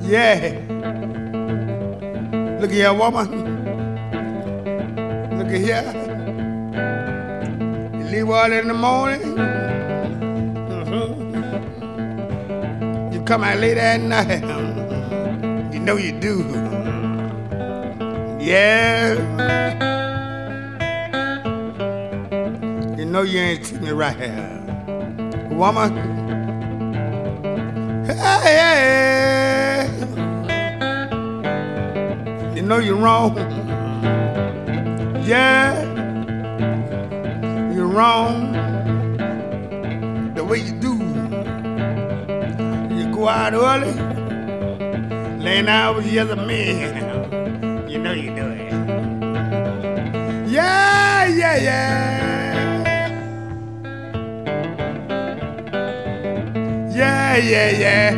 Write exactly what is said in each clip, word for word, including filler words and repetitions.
Yeah. Look here, woman. Look at here. You leave early in the morning. Mm-hmm. You come out late at night. You know you do. Yeah. You know you ain't treating me right here. Woman. Hey, hey. You know you're wrong. Yeah. You're wrong. The way you do. You go out early. Laying out with the other men. You know you do it. Yeah, yeah, yeah. Yeah, yeah, yeah.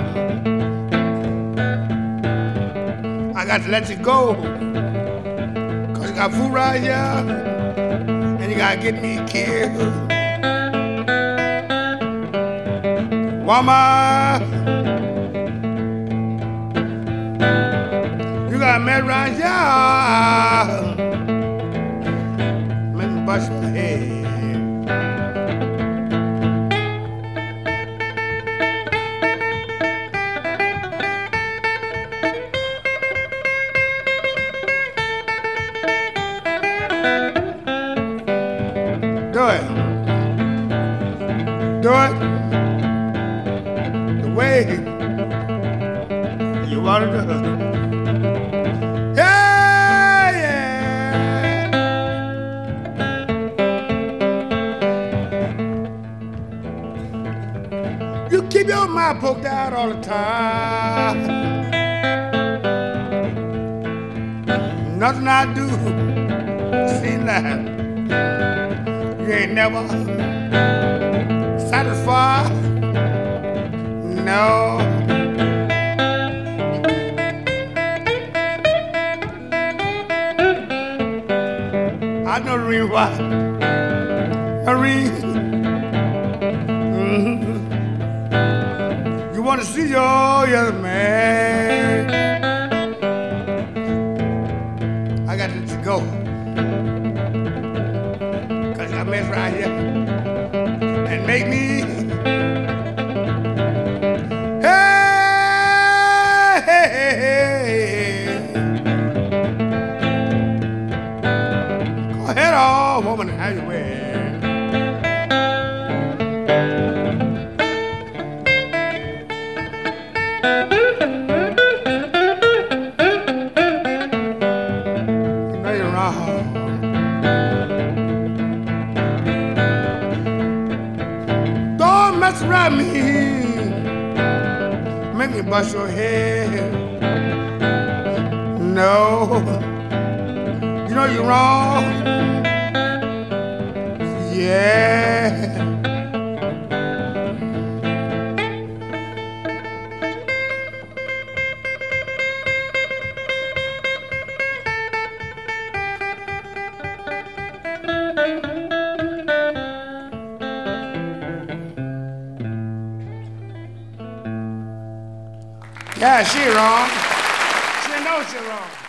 I got to let you go. Cause you got food right here. And you gotta get me killed. Woman. You got a man right here. Let me bust your head. Do it. Do it. The way you want to do it. Yeah, yeah. You keep your mouth poked out all the time. Nothing I do seems like you ain't never satisfied. No. I know the reason why. The reason. Mm-hmm. You want to see your other man. I got to let you go. Cause I mess right here and make me. Hey, hey, hey, hey. Go ahead, oh woman, how you wear? You know you're wrong. Don't mess around me. Make me bust your head. No. You know you're wrong. Yeah. Yeah, she wrong. She knows she wrong.